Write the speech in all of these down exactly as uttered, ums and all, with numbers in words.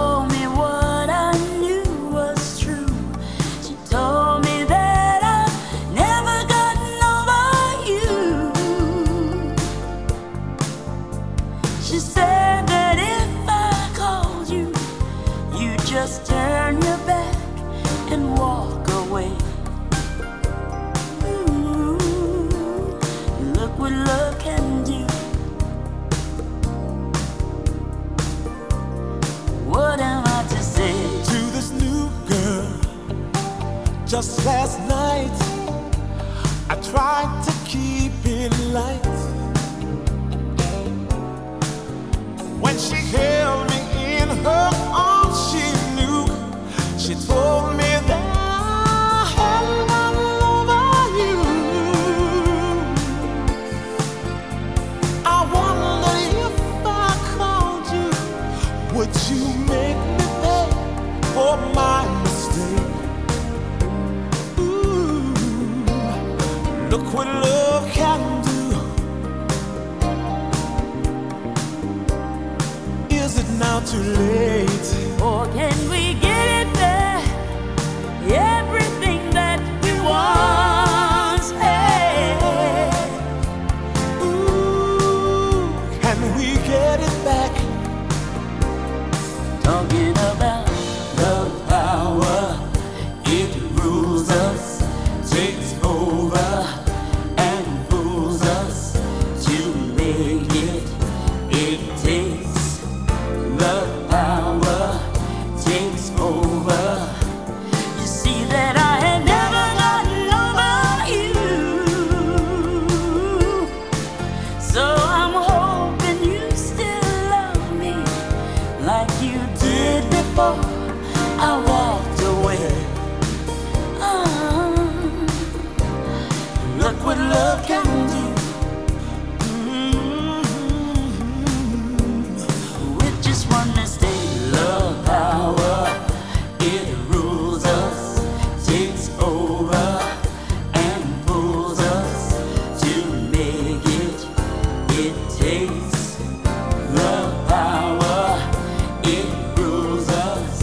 told me what I knew was true. She told me that I've never gotten over you. She said that if I called you, you just turn your back and walk away. Ooh, look what love can do. What am I to say to this new girl? Just last night, I tried to keep it light. When she held me in her arms, she knew. She told me that I had gotten over you. I wondered if I called you, would you make me pay for my mistake? Ooh, look what love can do. Is it now too late? or can we get it back? Everything that we once had. Ooh, can we get it back? Talking about the power, it rules us, takes over and fools us. To make it, it takes the power, takes over. You see that I had never gotten over you, so I'm hoping you still love me like you did before I walked away. Ah, look what love can do. With just one mistake, love power, it rules us, takes over and fools us. To make it, it takes love power, it rules us.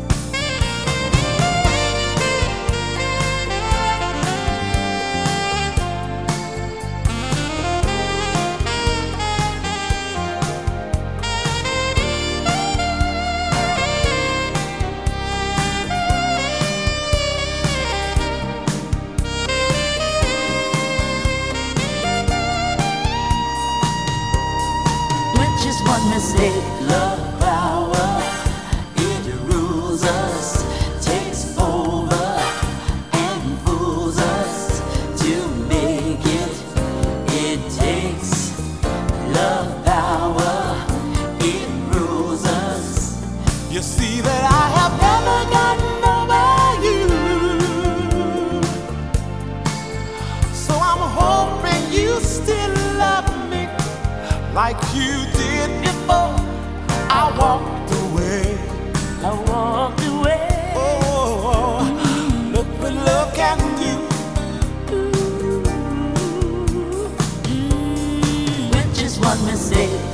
With just one mistake, love power, it rules us, takes over and fools us. To make it, it takes love power, it rules us. You see that I have never gotten over you, so I'm hoping you still love me like you did before I walked away. I walked away. Oh, look what love can do. With just one mistake,